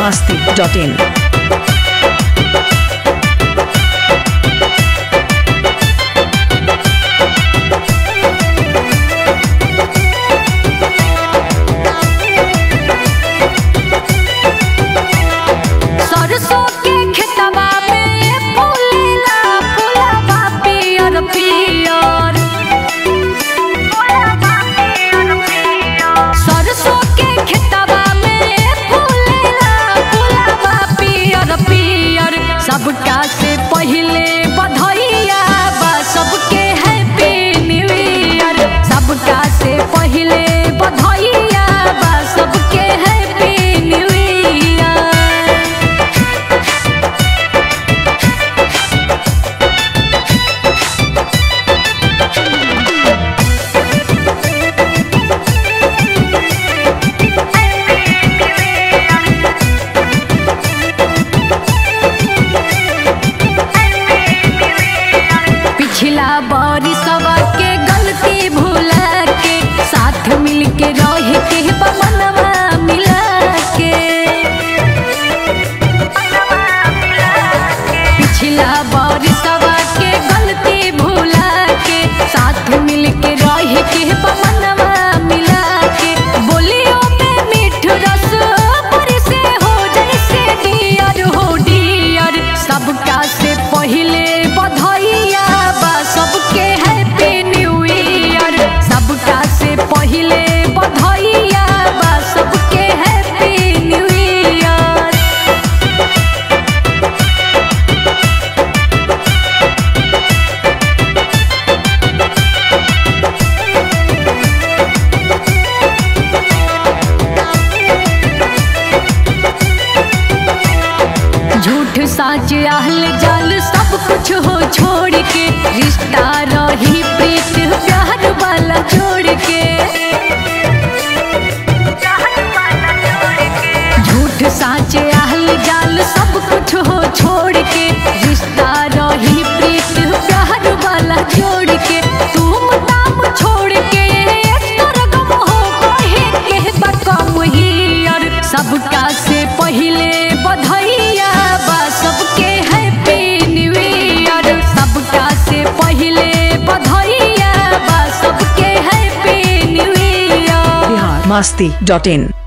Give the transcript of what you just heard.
biharmasti.in। सबका से पहले बधाइया बा सबके हैप्पी न्यू ईयर। सबका से पहले बधाइया बा सबके हैप्पी न्यू ईयर। पिछला बरिसवा के गलती भुला के साथ मिल के रह के मनवा मिला के। पिछला बरिसवा के गलती भुला के साथ मिल के रह के मनवा मिला के। बोलियो में मीठ रस बरसे हो जैसे डियर हो डियर। सबका से पहले बधाइया बा सबके हैप्पी न्यू ईयर। सबका से पहले बधाइया बा सबके हैप्पी न्यू ईयर। झूठ साच आहल जाल सब कुछ हो छोड़ के रिश्ता रही प्रीत प्यार वाला जोड़ के। झूठ साच आहल जाल सब कुछ हो छोड़ के रिश्ता रही प्रीत प्यार वाला जोड़ के। तुम दाम छोड़ के सरगम हो कहे के बकम हियर। सबका से पहले बधाइया बा सबके हैप्पी न्यू ईयर। सबका से पहले बधाइया बा सबके हैप्पी न्यू ईयर। biharmasti.in।